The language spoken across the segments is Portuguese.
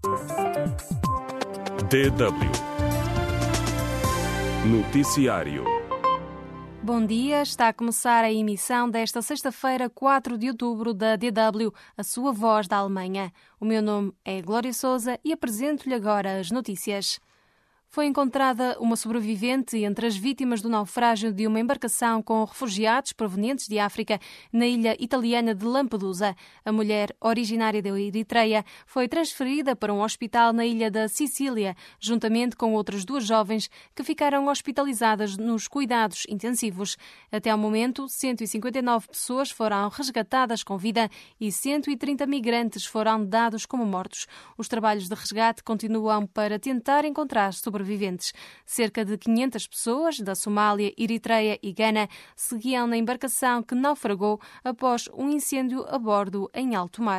DW Noticiário. Bom dia, está a começar a emissão desta sexta-feira, 4 de outubro, da DW, a sua voz da Alemanha. O meu nome é Glória Sousa e apresento-lhe agora as notícias. Foi encontrada uma sobrevivente entre as vítimas do naufrágio de uma embarcação com refugiados provenientes de África na ilha italiana de Lampedusa. A mulher, originária da Eritreia, foi transferida para um hospital na ilha da Sicília, juntamente com outras duas jovens que ficaram hospitalizadas nos cuidados intensivos. Até ao momento, 159 pessoas foram resgatadas com vida e 130 migrantes foram dados como mortos. Os trabalhos de resgate continuam para tentar encontrar sobreviventes. Cerca de 500 pessoas da Somália, Eritreia e Gana seguiam na embarcação que naufragou após um incêndio a bordo em alto mar.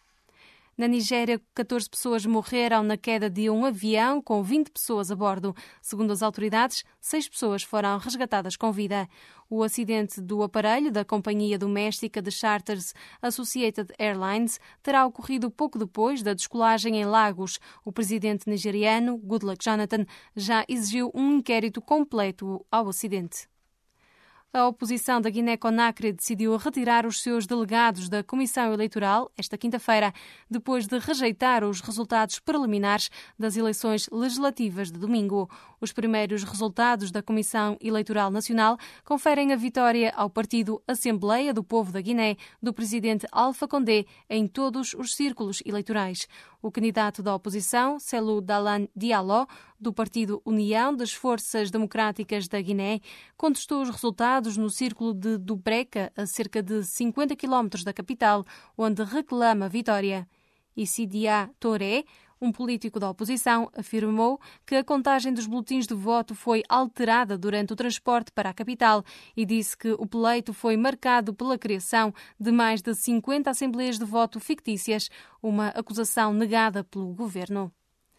Na Nigéria, 14 pessoas morreram na queda de um avião com 20 pessoas a bordo. Segundo as autoridades, 6 pessoas foram resgatadas com vida. O acidente do aparelho da companhia doméstica de charters Associated Airlines terá ocorrido pouco depois da descolagem em Lagos. O presidente nigeriano, Goodluck Jonathan, já exigiu um inquérito completo ao acidente. A oposição da Guiné-Conakry decidiu retirar os seus delegados da Comissão Eleitoral esta quinta-feira, depois de rejeitar os resultados preliminares das eleições legislativas de domingo. Os primeiros resultados da Comissão Eleitoral Nacional conferem a vitória ao partido Assembleia do Povo da Guiné, do presidente Alpha Condé, em todos os círculos eleitorais. O candidato da oposição, Cellou Dalein Diallo, do partido União das Forças Democráticas da Guiné, contestou os resultados no círculo de Dubreka, a cerca de 50 km da capital, onde reclama vitória. Isidia Touré, um político da oposição, afirmou que a contagem dos boletins de voto foi alterada durante o transporte para a capital e disse que o pleito foi marcado pela criação de mais de 50 assembleias de voto fictícias, uma acusação negada pelo governo.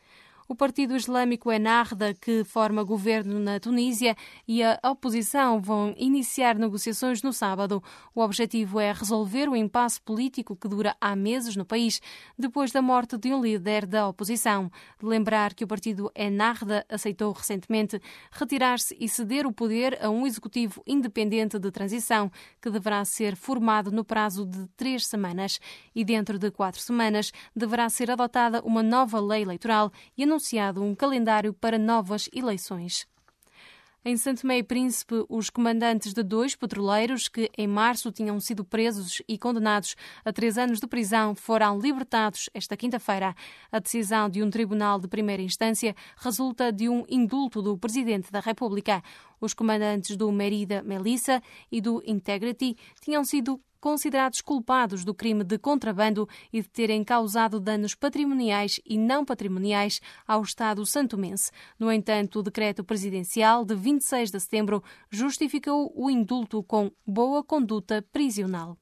O Partido Islâmico Ennahda, que forma governo na Tunísia, e a oposição vão iniciar negociações no sábado. O objetivo é resolver o impasse político que dura há meses no país, depois da morte de um líder da oposição. Lembrar que o Partido Ennahda aceitou recentemente retirar-se e ceder o poder a um executivo independente de transição, que deverá ser formado no prazo de 3 semanas. E dentro de 4 semanas deverá ser adotada uma nova lei eleitoral e anunciado um calendário para novas eleições. Em São Tomé e Príncipe, os comandantes de 2 petroleiros que em março tinham sido presos e condenados a 3 anos de prisão foram libertados esta quinta-feira. A decisão de um tribunal de primeira instância resulta de um indulto do Presidente da República. Os comandantes do Merida Melissa e do Integrity tinham sido considerados culpados do crime de contrabando e de terem causado danos patrimoniais e não patrimoniais ao Estado santomense. No entanto, o decreto presidencial de 26 de setembro justificou o indulto com boa conduta prisional.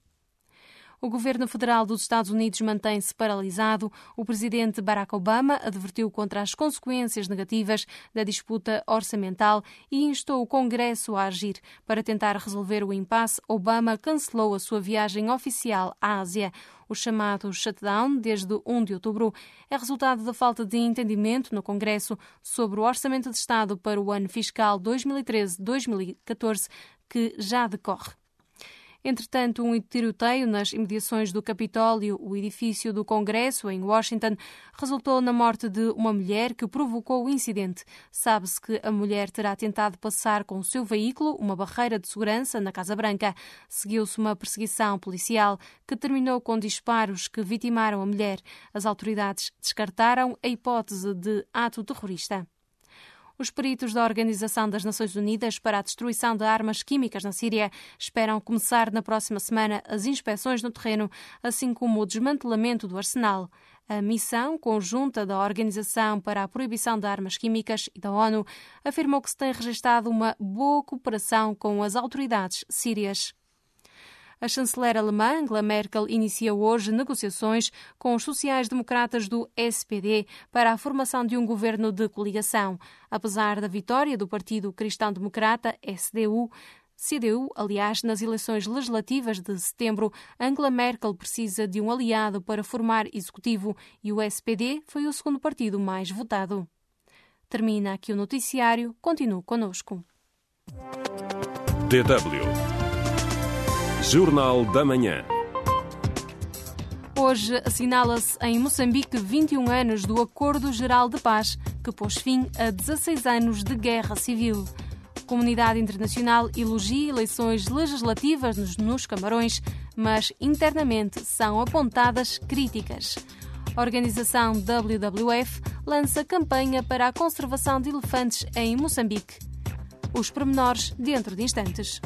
O governo federal dos Estados Unidos mantém-se paralisado. O presidente Barack Obama advertiu contra as consequências negativas da disputa orçamental e instou o Congresso a agir. Para tentar resolver o impasse, Obama cancelou a sua viagem oficial à Ásia. O chamado shutdown, desde 1 de outubro, é resultado da falta de entendimento no Congresso sobre o Orçamento de Estado para o ano fiscal 2013-2014, que já decorre. Entretanto, um tiroteio nas imediações do Capitólio, o edifício do Congresso, em Washington, resultou na morte de uma mulher que provocou o incidente. Sabe-se que a mulher terá tentado passar com o seu veículo uma barreira de segurança na Casa Branca. Seguiu-se uma perseguição policial que terminou com disparos que vitimaram a mulher. As autoridades descartaram a hipótese de ato terrorista. Os peritos da Organização das Nações Unidas para a Destruição de Armas Químicas na Síria esperam começar na próxima semana as inspeções no terreno, assim como o desmantelamento do arsenal. A missão conjunta da Organização para a Proibição de Armas Químicas e da ONU afirmou que se tem registrado uma boa cooperação com as autoridades sírias. A chanceler alemã Angela Merkel inicia hoje negociações com os sociais-democratas do SPD para a formação de um governo de coligação. Apesar da vitória do Partido Cristão-Democrata, SDU, CDU, aliás, nas eleições legislativas de setembro, Angela Merkel precisa de um aliado para formar executivo e o SPD foi o segundo partido mais votado. Termina aqui o noticiário. Continue connosco. DW Jornal da Manhã. Hoje assinala-se em Moçambique 21 anos do Acordo Geral de Paz, que pôs fim a 16 anos de guerra civil. A comunidade internacional elogia eleições legislativas nos Camarões, mas internamente são apontadas críticas. A organização WWF lança campanha para a conservação de elefantes em Moçambique. Os pormenores dentro de instantes.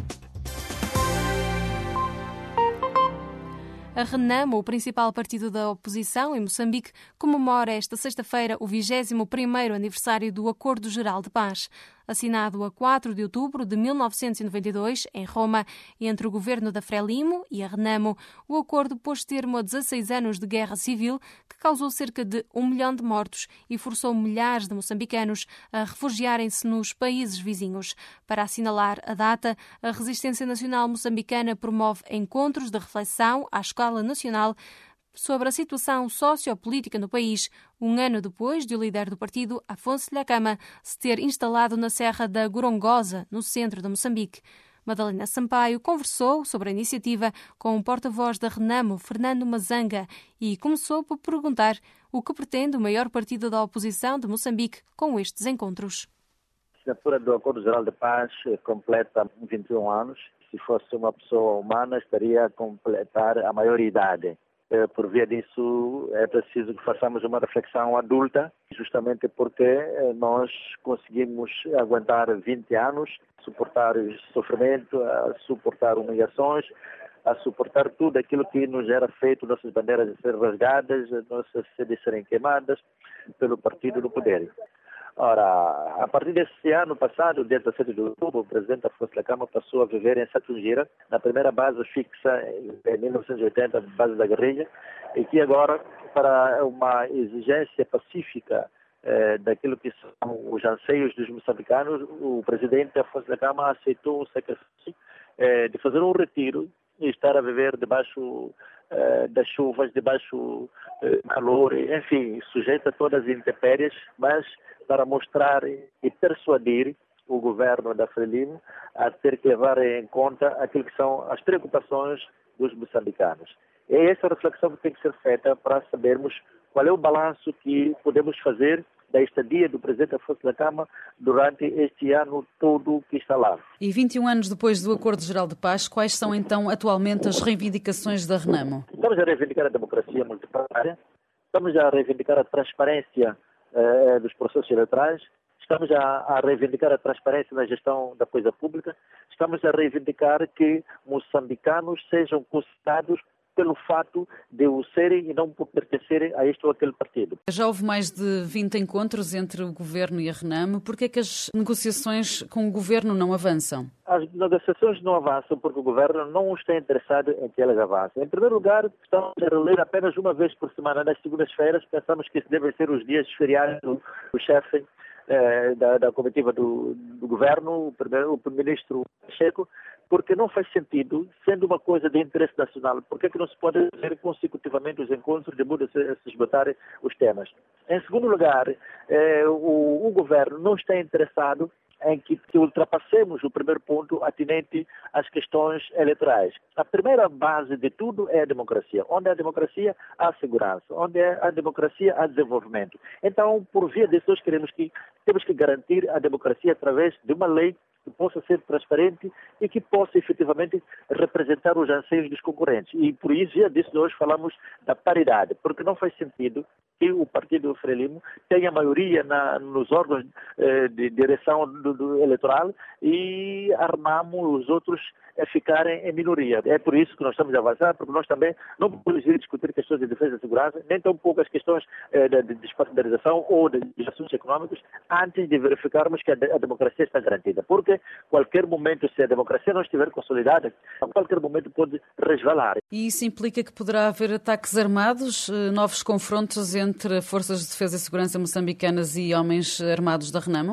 A RENAMO, o principal partido da oposição em Moçambique, comemora esta sexta-feira o 21º aniversário do Acordo Geral de Paz. Assinado a 4 de outubro de 1992, em Roma, entre o governo da Frelimo e a RENAMO, o acordo pôs termo a 16 anos de guerra civil que causou cerca de 1 milhão de mortos e forçou milhares de moçambicanos a refugiarem-se nos países vizinhos. Para assinalar a data, a Resistência Nacional Moçambicana promove encontros de reflexão à escala nacional sobre a situação sociopolítica no país, um ano depois de o líder do partido, Afonso Dhlakama, se ter instalado na Serra da Gorongosa, no centro de Moçambique. Madalena Sampaio conversou sobre a iniciativa com o porta-voz da RENAMO, Fernando Mazanga, e começou por perguntar o que pretende o maior partido da oposição de Moçambique com estes encontros. A assinatura do Acordo Geral de Paz completa 21 anos. Se fosse uma pessoa humana, estaria a completar a maioridade. Por via disso, é preciso que façamos uma reflexão adulta, justamente porque nós conseguimos aguentar 20 anos, suportar sofrimento, a suportar humilhações, a suportar tudo aquilo que nos era feito, nossas bandeiras a serem rasgadas, nossas sedes serem queimadas pelo partido do poder. Ora, a partir desse ano passado, dia 17 de outubro, o presidente Afonso Dhlakama passou a viver em Satungira, na primeira base fixa em 1980, base da guerrilha, e que agora, para uma exigência pacífica daquilo que são os anseios dos moçambicanos, o presidente Afonso Dhlakama aceitou o sacrifício de fazer um retiro e estar a viver debaixo das chuvas, debaixo do calor, enfim, sujeito a todas as intempéries, mas para mostrar e persuadir o governo da Frelimo a ter que levar em conta aquilo que são as preocupações dos moçambicanos. É essa reflexão que tem que ser feita para sabermos qual é o balanço que podemos fazer da estadia do presidente Afonso Dhlakama durante este ano todo que está lá. E 21 anos depois do Acordo Geral de Paz, quais são então atualmente as reivindicações da RENAMO? Estamos a reivindicar a democracia multipartidária, estamos a reivindicar a transparência dos processos eleitorais, estamos a reivindicar a transparência na gestão da coisa pública, estamos a reivindicar que moçambicanos sejam considerados pelo fato de o serem e não por pertencerem a este ou aquele partido. Já houve mais de 20 encontros entre o Governo e a RENAMO. Por que é que as negociações com o Governo não avançam? As negociações não avançam porque o Governo não está interessado em que elas avancem. Em primeiro lugar, estamos a reunir apenas uma vez por semana, nas segundas-feiras. Pensamos que devem ser os dias feriados do chefe da comitiva do Governo, o primeiro-ministro Pacheco, porque não faz sentido, sendo uma coisa de interesse nacional, porque é que não se pode fazer consecutivamente os encontros de modo a se esgotarem os temas. Em segundo lugar, o Governo não está interessado em que ultrapassemos o primeiro ponto atinente às questões eleitorais. A primeira base de tudo é a democracia. Onde há democracia, há segurança. Onde há democracia, há desenvolvimento. Então, por via disso, nós temos que garantir a democracia através de uma lei que possa ser transparente e que possa efetivamente representar os anseios dos concorrentes. E por isso, via disso, nós falamos da paridade, porque não faz sentido que o partido Frelimo tenha maioria nos órgãos de direção do eleitoral e armamos os outros a ficarem em minoria. É por isso que nós estamos a avançar, porque nós também não podemos ir discutir questões de defesa e segurança, nem tão pouco as questões de despartidarização ou de assuntos econômicos, antes de verificarmos que a democracia está garantida. Porque qualquer momento, se a democracia não estiver consolidada, a qualquer momento pode resvalar. E isso implica que poderá haver ataques armados, novos confrontos entre forças de defesa e segurança moçambicanas e homens armados da RENAMO?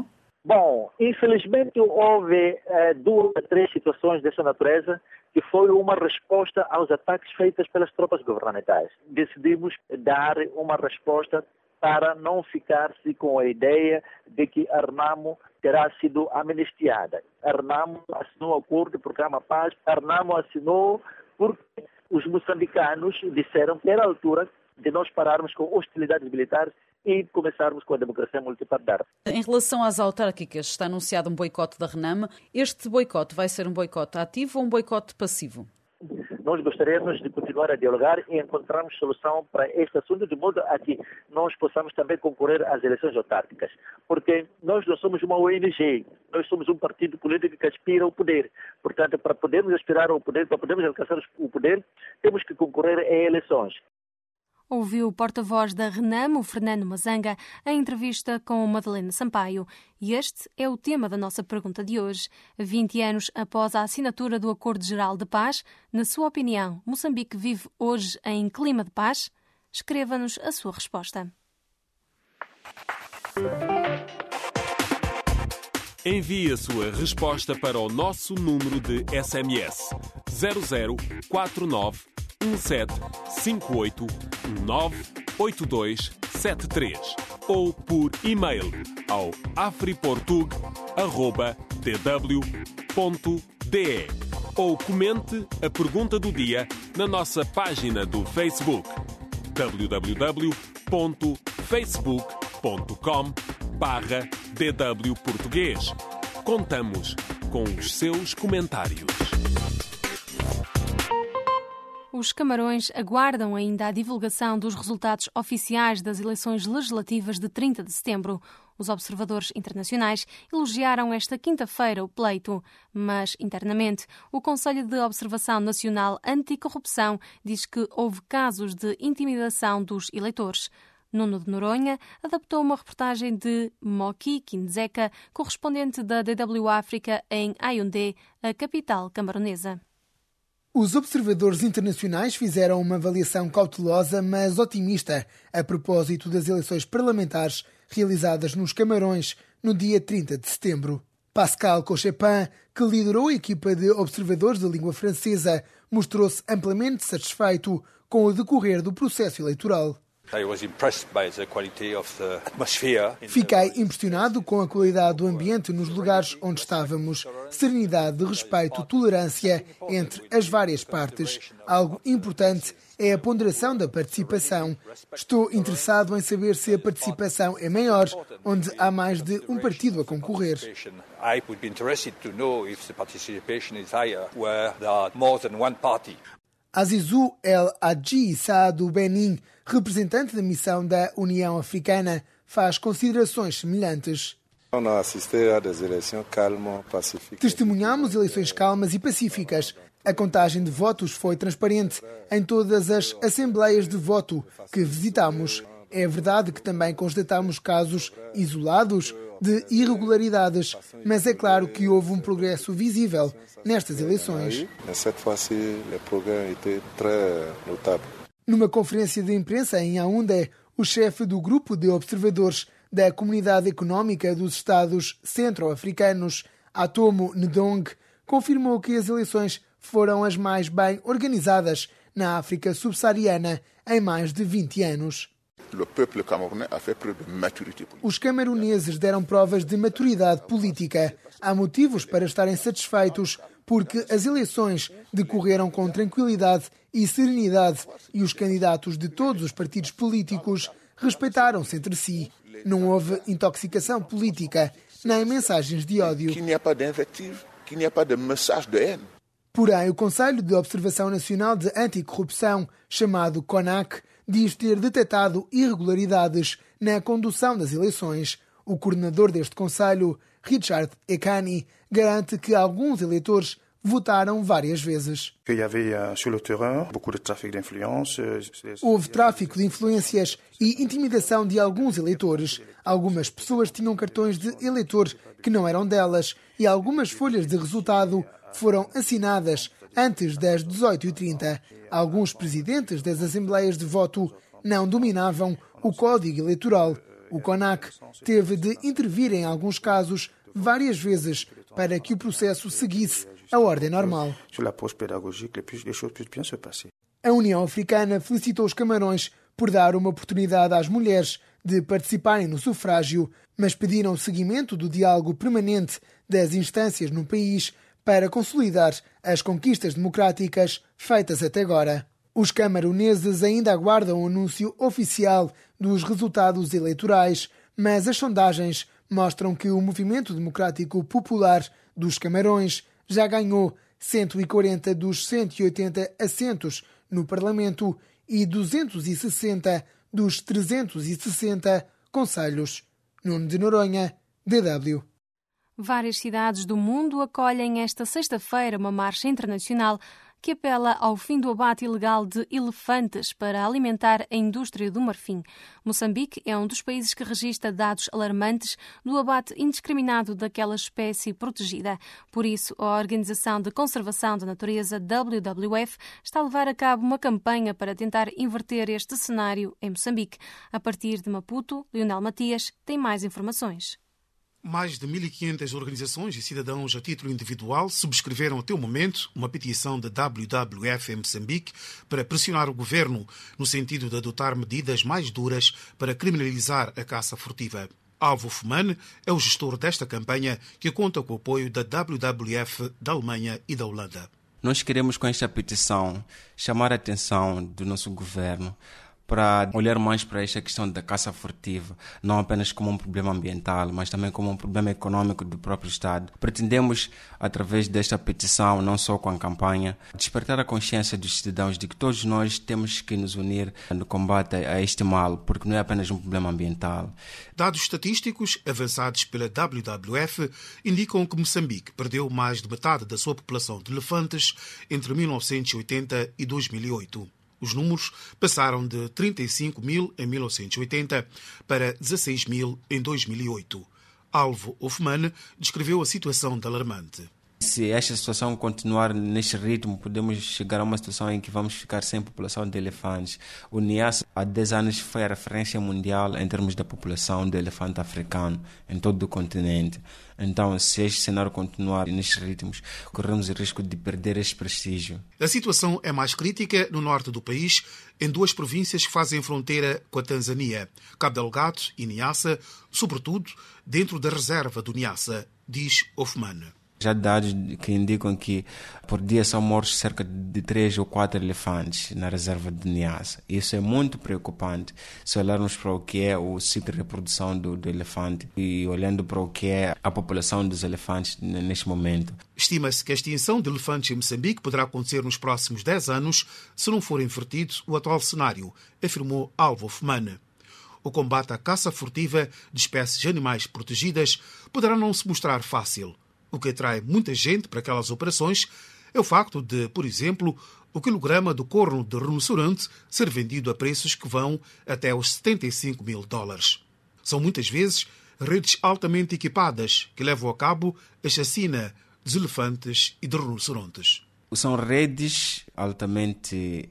Bom, infelizmente houve 2 a 3 situações dessa natureza que foi uma resposta aos ataques feitos pelas tropas governamentais. Decidimos dar uma resposta para não ficar-se com a ideia de que a RENAMO terá sido amnistiada. A RENAMO assinou o acordo do Programa Paz, a RENAMO assinou porque os moçambicanos disseram que era a altura de nós pararmos com hostilidades militares e começarmos com a democracia multipartidária. Em relação às autárquicas, está anunciado um boicote da RENAMO. Este boicote vai ser um boicote ativo ou um boicote passivo? Nós gostaríamos de continuar a dialogar e encontrarmos solução para este assunto, de modo a que nós possamos também concorrer às eleições autárquicas. Porque nós não somos uma ONG, nós somos um partido político que aspira ao poder. Portanto, para podermos aspirar ao poder, para podermos alcançar o poder, temos que concorrer a eleições. Ouviu o porta-voz da RENAMO, Fernando Mazanga, em entrevista com Madalena Sampaio. E este é o tema da nossa pergunta de hoje. 20 anos após a assinatura do Acordo Geral de Paz, na sua opinião, Moçambique vive hoje em clima de paz? Escreva-nos a sua resposta. Envie a sua resposta para o nosso número de SMS 0049 17 58 198273 ou por e-mail ao afriportug@dw.de ou comente a pergunta do dia na nossa página do Facebook www.facebook.com/DW Português. Contamos com os seus comentários. Os Camarões aguardam ainda a divulgação dos resultados oficiais das eleições legislativas de 30 de setembro. Os observadores internacionais elogiaram esta quinta-feira o pleito, mas, internamente, o Conselho de Observação Nacional Anticorrupção diz que houve casos de intimidação dos eleitores. Nuno de Noronha adaptou uma reportagem de Moki Kindzeka, correspondente da DW África em Yaoundé, a capital camaronesa. Os observadores internacionais fizeram uma avaliação cautelosa, mas otimista, a propósito das eleições parlamentares realizadas nos Camarões no dia 30 de setembro. Pascal Cochepin, que liderou a equipa de observadores da língua francesa, mostrou-se amplamente satisfeito com o decorrer do processo eleitoral. Fiquei impressionado com a qualidade do ambiente nos lugares onde estávamos. Serenidade, respeito, tolerância entre as várias partes. Algo importante é a ponderação da participação. Estou interessado em saber se a participação é maior, onde há mais de um partido a concorrer. Azizou El Hadji Issa do Benin, representante da missão da União Africana, faz considerações semelhantes. Testemunhamos eleições calmas e pacíficas. A contagem de votos foi transparente em todas as assembleias de voto que visitamos. É verdade que também constatamos casos isolados de irregularidades, mas é claro que houve um progresso visível nestas eleições. Numa conferência de imprensa em Yaoundé, o chefe do grupo de observadores da Comunidade Económica dos Estados Centro-Africanos, Atomo Ndong, confirmou que as eleições foram as mais bem organizadas na África subsaariana em mais de 20 anos. Os camaroneses deram provas de maturidade política. Há motivos para estarem satisfeitos porque as eleições decorreram com tranquilidade e serenidade e os candidatos de todos os partidos políticos respeitaram-se entre si. Não houve intoxicação política, nem mensagens de ódio. Porém, o Conselho de Observação Nacional de Anticorrupção, chamado CONAC, diz ter detectado irregularidades na condução das eleições. O coordenador deste Conselho, Richard Ekani, garante que alguns eleitores votaram várias vezes. Houve tráfico de influências e intimidação de alguns eleitores. Algumas pessoas tinham cartões de eleitor que não eram delas e algumas folhas de resultado foram assinadas antes das 18h30. Alguns presidentes das assembleias de voto não dominavam o código eleitoral. O CONAC teve de intervir em alguns casos várias vezes para que o processo seguisse a ordem normal. A União Africana felicitou os Camarões por dar uma oportunidade às mulheres de participarem no sufrágio, mas pediram seguimento do diálogo permanente das instâncias no país para consolidar as conquistas democráticas feitas até agora. Os camaroneses ainda aguardam o anúncio oficial dos resultados eleitorais, mas as sondagens mostram que o Movimento Democrático Popular dos Camarões já ganhou 140 dos 180 assentos no Parlamento e 260 dos 360 concelhos. Nuno de Noronha, DW. Várias cidades do mundo acolhem esta sexta-feira uma marcha internacional que apela ao fim do abate ilegal de elefantes para alimentar a indústria do marfim. Moçambique é um dos países que registra dados alarmantes do abate indiscriminado daquela espécie protegida. Por isso, a Organização de Conservação da Natureza, WWF, está a levar a cabo uma campanha para tentar inverter este cenário em Moçambique. A partir de Maputo, Leonel Matias tem mais informações. Mais de 1.500 organizações e cidadãos a título individual subscreveram até o momento uma petição da WWF em Moçambique para pressionar o governo no sentido de adotar medidas mais duras para criminalizar a caça furtiva. Alvo Fumane é o gestor desta campanha, que conta com o apoio da WWF, da Alemanha e da Holanda. Nós queremos, com esta petição, chamar a atenção do nosso governo para olhar mais para esta questão da caça furtiva, não apenas como um problema ambiental, mas também como um problema econômico do próprio Estado. Pretendemos, através desta petição, não só com a campanha, despertar a consciência dos cidadãos de que todos nós temos que nos unir no combate a este mal, porque não é apenas um problema ambiental. Dados estatísticos avançados pela WWF indicam que Moçambique perdeu mais de metade da sua população de elefantes entre 1980 e 2008. Os números passaram de 35 mil em 1980 para 16 mil em 2008. Alvo Hoffmann descreveu a situação de alarmante. Se esta situação continuar neste ritmo, podemos chegar a uma situação em que vamos ficar sem população de elefantes. O NIAS há 10 anos foi a referência mundial em termos da população de elefante africano em todo o continente. Então, se este cenário continuar nestes ritmos, corremos o risco de perder este prestígio. A situação é mais crítica no norte do país, em duas províncias que fazem fronteira com a Tanzânia, Cabo Delgado e Niassa, sobretudo dentro da reserva do Niassa, diz Hoffmann. Já há dados que indicam que por dia são mortos cerca de 3 ou 4 elefantes na reserva de Niassa. Isso é muito preocupante se olharmos para o que é o ciclo de reprodução do elefante e olhando para o que é a população dos elefantes neste momento. Estima-se que a extinção de elefantes em Moçambique poderá acontecer nos próximos 10 anos se não for invertido o atual cenário, afirmou Alvo Hoffmann. O combate à caça furtiva de espécies de animais protegidas poderá não se mostrar fácil. O que atrai muita gente para aquelas operações é o facto de, por exemplo, o quilograma do corno de rinoceronte ser vendido a preços que vão até os $75 mil. São muitas vezes redes altamente equipadas que levam a cabo a chacina dos elefantes e de rinocerontes. São redes altamente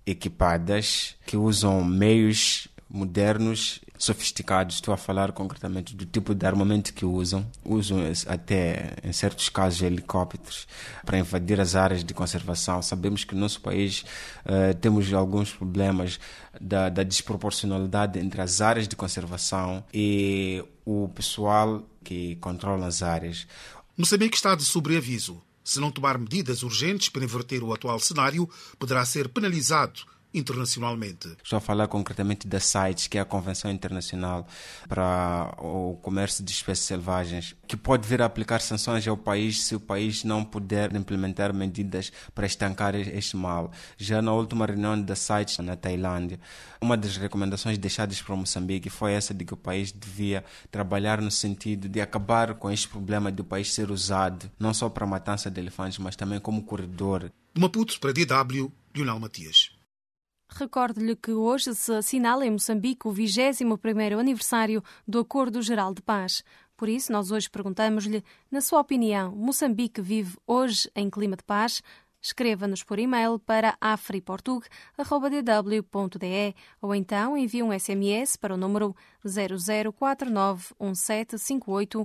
equipadas que usam meios modernos, sofisticados. Estou a falar concretamente do tipo de armamento que usam. Usam até, em certos casos, helicópteros para invadir as áreas de conservação. Sabemos que no nosso país temos alguns problemas da desproporcionalidade entre as áreas de conservação e o pessoal que controla as áreas. Moçambique está de sobreaviso. Se não tomar medidas urgentes para inverter o atual cenário, poderá ser penalizado internacionalmente. Estou a falar concretamente da CITES, que é a Convenção Internacional para o Comércio de Espécies Selvagens, que pode vir a aplicar sanções ao país se o país não puder implementar medidas para estancar este mal. Já na última reunião da CITES na Tailândia, uma das recomendações deixadas para Moçambique foi essa de que o país devia trabalhar no sentido de acabar com este problema de o país ser usado não só para a matança de elefantes, mas também como corredor. De Maputo para DW, Leonel Matias. Recordo-lhe que hoje se assinala em Moçambique o 21º aniversário do Acordo Geral de Paz. Por isso, nós hoje perguntamos-lhe, na sua opinião, Moçambique vive hoje em clima de paz? Escreva-nos por e-mail para afriportug@dw.de ou então envie um SMS para o número 0049 1758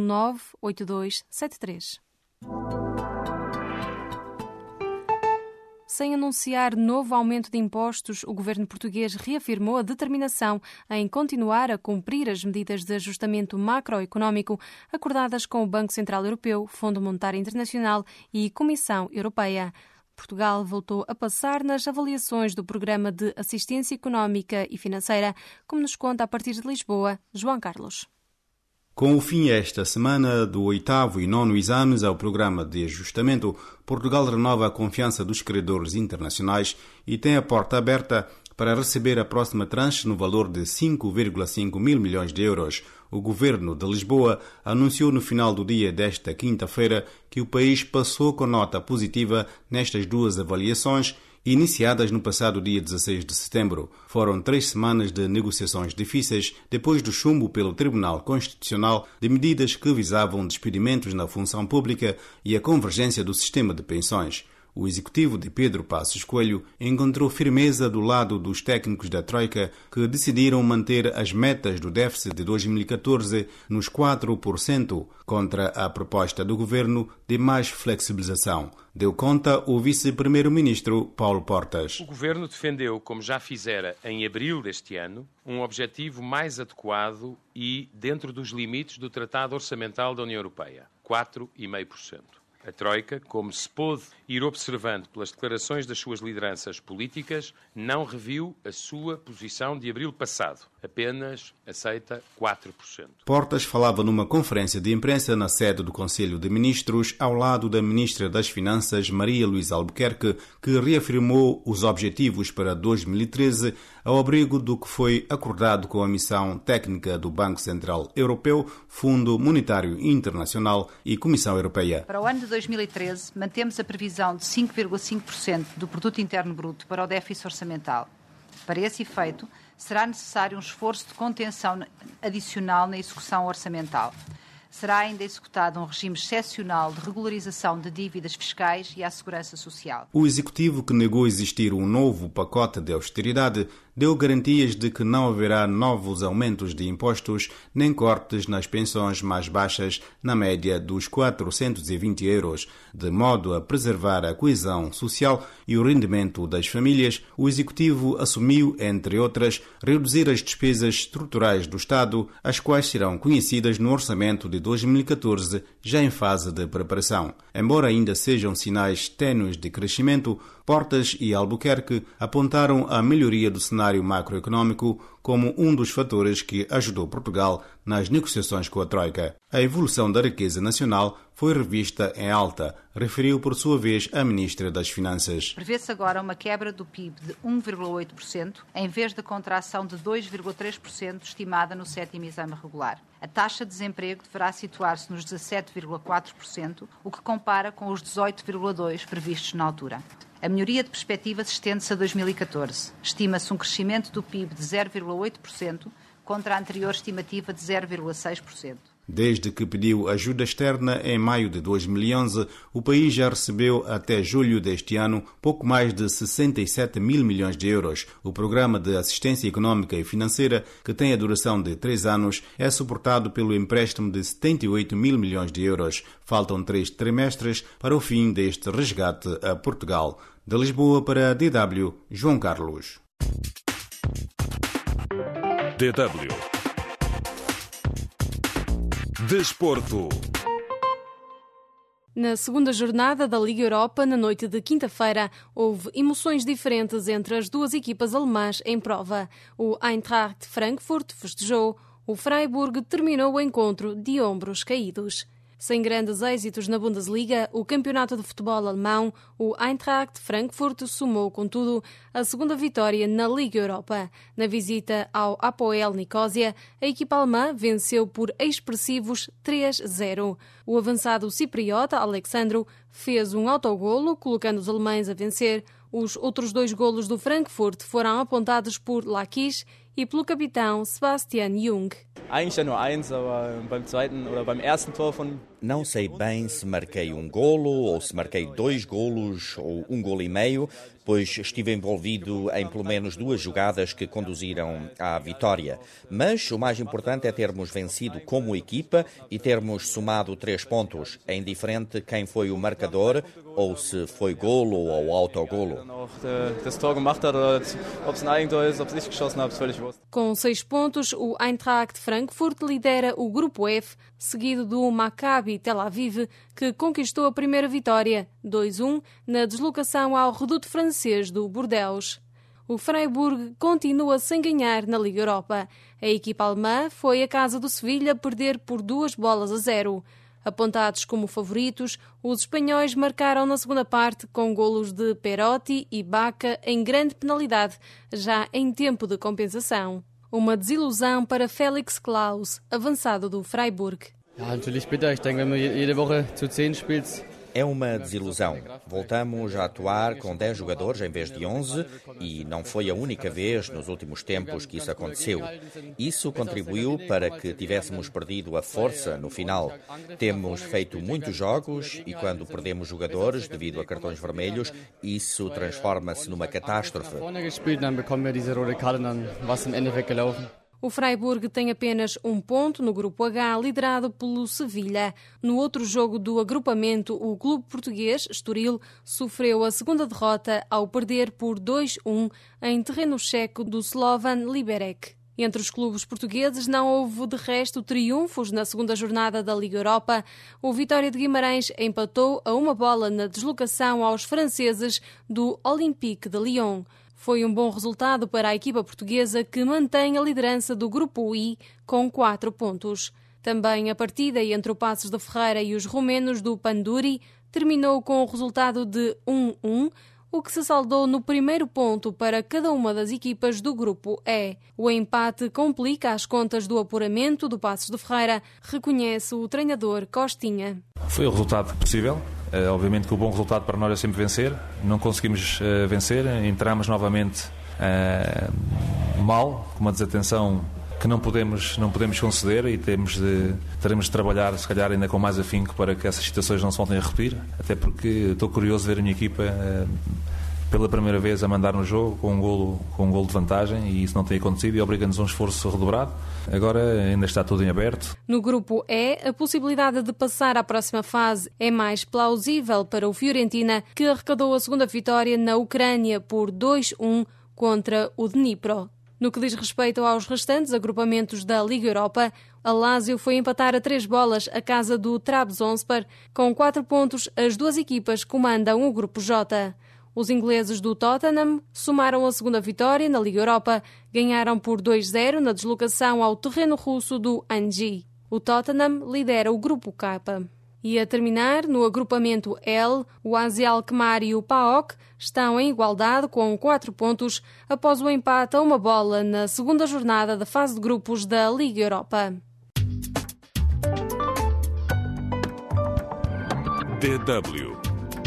198273. Sem anunciar novo aumento de impostos, o governo português reafirmou a determinação em continuar a cumprir as medidas de ajustamento macroeconómico acordadas com o Banco Central Europeu, Fundo Monetário Internacional e Comissão Europeia. Portugal voltou a passar nas avaliações do Programa de Assistência Económica e Financeira, como nos conta a partir de Lisboa, João Carlos. Com o fim esta semana do 8º e 9º exames ao programa de ajustamento, Portugal renova a confiança dos credores internacionais e tem a porta aberta para receber a próxima tranche no valor de 5,5 mil milhões de euros. O governo de Lisboa anunciou no final do dia desta quinta-feira que o país passou com nota positiva nestas duas avaliações, iniciadas no passado dia 16 de setembro. Foram 3 semanas de negociações difíceis depois do chumbo pelo Tribunal Constitucional de medidas que visavam despedimentos na função pública e a convergência do sistema de pensões. O executivo de Pedro Passos Coelho encontrou firmeza do lado dos técnicos da Troika, que decidiram manter as metas do déficit de 2014 nos 4%, contra a proposta do governo de mais flexibilização. Deu conta o vice-primeiro-ministro Paulo Portas. O governo defendeu, como já fizera em abril deste ano, um objetivo mais adequado e dentro dos limites do Tratado Orçamental da União Europeia, 4,5%. A Troika, como se pôde ir observando pelas declarações das suas lideranças políticas, não reviu a sua posição de abril passado. Apenas aceita 4%. Portas falava numa conferência de imprensa na sede do Conselho de Ministros, ao lado da Ministra das Finanças, Maria Luísa Albuquerque, que reafirmou os objetivos para 2013 ao abrigo do que foi acordado com a missão técnica do Banco Central Europeu, Fundo Monetário Internacional e Comissão Europeia. Para o ano de 2013, mantemos a previsão de 5,5% do Produto Interno Bruto para o déficit orçamental. Para esse efeito, será necessário um esforço de contenção adicional na execução orçamental. Será ainda executado um regime excepcional de regularização de dívidas fiscais e à segurança social. O executivo, que negou existir um novo pacote de austeridade, deu garantias de que não haverá novos aumentos de impostos nem cortes nas pensões mais baixas, na média dos 420 euros. De modo a preservar a coesão social e o rendimento das famílias, o executivo assumiu, entre outras, reduzir as despesas estruturais do Estado, as quais serão conhecidas no orçamento de 2014, já em fase de preparação. Embora ainda sejam sinais ténues de crescimento, Portas e Albuquerque apontaram a melhoria do cenário macroeconómico como um dos fatores que ajudou Portugal nas negociações com a Troika. A evolução da riqueza nacional foi revista em alta, referiu por sua vez a Ministra das Finanças. Prevê-se agora uma quebra do PIB de 1,8%, em vez da contração de 2,3% estimada no 7º exame regular. A taxa de desemprego deverá situar-se nos 17,4%, o que compara com os 18,2% previstos na altura. A melhoria de perspectivas estende-se a 2014. Estima-se um crescimento do PIB de 0,8% contra a anterior estimativa de 0,6%. Desde que pediu ajuda externa em maio de 2011, o país já recebeu até julho deste ano pouco mais de 67 mil milhões de euros. O Programa de Assistência Económica e Financeira, que tem a duração de 3 anos, é suportado pelo empréstimo de 78 mil milhões de euros. Faltam 3 trimestres para o fim deste resgate a Portugal. De Lisboa para a DW, João Carlos. DW Desporto. Na segunda jornada da Liga Europa, na noite de quinta-feira, houve emoções diferentes entre as duas equipas alemãs em prova. O Eintracht Frankfurt festejou, o Freiburg terminou o encontro de ombros caídos. Sem grandes êxitos na Bundesliga, o campeonato de futebol alemão, o Eintracht Frankfurt somou, contudo, a segunda vitória na Liga Europa. Na visita ao Apoel Nicosia, a equipa alemã venceu por expressivos 3-0. O avançado cipriota Alexandro fez um autogolo, colocando os alemães a vencer. Os outros 2 golos do Frankfurt foram apontados por Lakish e pelo capitão Sebastian Jung. Não sei bem se marquei um golo ou se marquei 2 golos ou 1 golo e meio, pois estive envolvido em pelo menos 2 jogadas que conduziram à vitória. Mas o mais importante é termos vencido como equipa e termos somado 3 pontos. É indiferente quem foi o marcador ou se foi golo ou autogolo. Com 6 pontos, o Eintracht Frankfurt lidera o grupo F, seguido do Maccabi Tel Aviv, que conquistou a primeira vitória, 2-1, na deslocação ao reduto francês do Bordeaux. O Freiburg continua sem ganhar na Liga Europa. A equipa alemã foi à casa do Sevilha perder por 2-0. Apontados como favoritos, os espanhóis marcaram na segunda parte com golos de Perotti e Baca em grande penalidade, já em tempo de compensação. Uma desilusão para Felix Klaus, avançado do Freiburg. É uma desilusão. Voltamos a atuar com 10 jogadores em vez de 11 e não foi a única vez nos últimos tempos que isso aconteceu. Isso contribuiu para que tivéssemos perdido a força no final. Temos feito muitos jogos e quando perdemos jogadores devido a cartões vermelhos, isso transforma-se numa catástrofe. O Freiburg tem apenas 1 ponto no grupo H, liderado pelo Sevilha. No outro jogo do agrupamento, o clube português, Estoril, sofreu a segunda derrota ao perder por 2-1 em terreno checo do Slovan Liberec. Entre os clubes portugueses não houve de resto triunfos na segunda jornada da Liga Europa. O Vitória de Guimarães empatou a 1-1 na deslocação aos franceses do Olympique de Lyon. Foi um bom resultado para a equipa portuguesa, que mantém a liderança do grupo I com 4 pontos. Também a partida entre o Paços de Ferreira e os romenos do Panduri terminou com o resultado de 1-1, o que se saldou no primeiro ponto para cada uma das equipas do grupo E. O empate complica as contas do apuramento do Paços de Ferreira, reconhece o treinador Costinha. Foi o resultado possível. Obviamente que o bom resultado para nós é sempre vencer. Não conseguimos vencer, entramos novamente mal, com uma desatenção que não podemos conceder e teremos de trabalhar, se calhar, ainda com mais afinco para que essas situações não se voltem a repetir, até porque estou curioso de ver a minha equipa pela primeira vez a mandar no jogo com um golo de vantagem, e isso não tem acontecido e obriga-nos a um esforço redobrado. Agora ainda está tudo em aberto. No grupo E, a possibilidade de passar à próxima fase é mais plausível para o Fiorentina, que arrecadou a segunda vitória na Ucrânia por 2-1 contra o Dnipro. No que diz respeito aos restantes agrupamentos da Liga Europa, a Lazio foi empatar a 3-3 à casa do Trabzonspor. Com 4 pontos, as duas equipas comandam o grupo J. Os ingleses do Tottenham somaram a segunda vitória na Liga Europa. Ganharam por 2-0 na deslocação ao terreno russo do Anji. O Tottenham lidera o grupo K. E a terminar, no agrupamento L, o AZ Alkmaar e o PAOK estão em igualdade com 4 pontos após o empate a 1-1 na segunda jornada da fase de grupos da Liga Europa. DW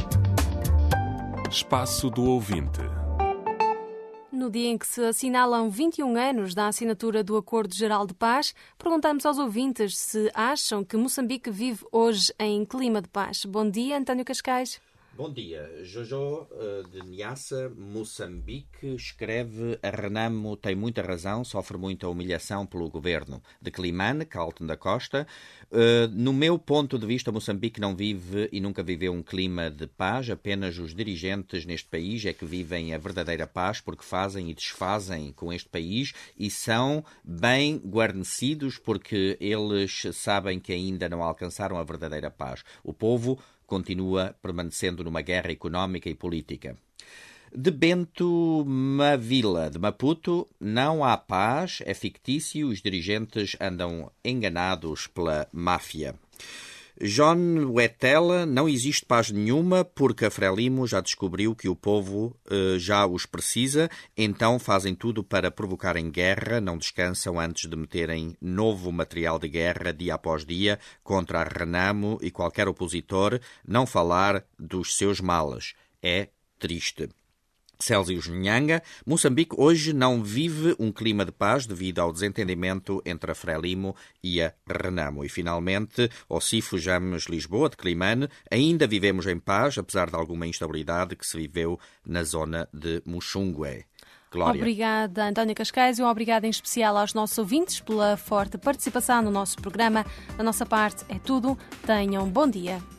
Espaço do Ouvinte. No dia em que se assinalam 21 anos da assinatura do Acordo Geral de Paz, perguntamos aos ouvintes se acham que Moçambique vive hoje em clima de paz. Bom dia, António Cascais. Bom dia. Jojo de Niassa, Moçambique, escreve: a Renamo tem muita razão, sofre muita humilhação pelo governo. De Climane, Carlton da Costa. No meu ponto de vista, Moçambique não vive e nunca viveu um clima de paz. Apenas os dirigentes neste país é que vivem a verdadeira paz, porque fazem e desfazem com este país e são bem guarnecidos porque eles sabem que ainda não alcançaram a verdadeira paz. O povo continua permanecendo numa guerra económica e política. De Bento Mavila, de Maputo, não há paz, é fictício, os dirigentes andam enganados pela máfia. John Wetela, não existe paz nenhuma porque a Frelimo já descobriu que o povo já os precisa, então fazem tudo para provocarem guerra, não descansam antes de meterem novo material de guerra dia após dia contra a Renamo e qualquer opositor, não falar dos seus males. É triste. Célsius Nhanga, Moçambique hoje não vive um clima de paz devido ao desentendimento entre a Frelimo e a Renamo. E finalmente, Ocifo James Lisboa, de Climane, ainda vivemos em paz, apesar de alguma instabilidade que se viveu na zona de Muxungue. Glória. Obrigada, António Cascais, e um obrigado em especial aos nossos ouvintes pela forte participação no nosso programa. Da nossa parte é tudo. Tenham um bom dia.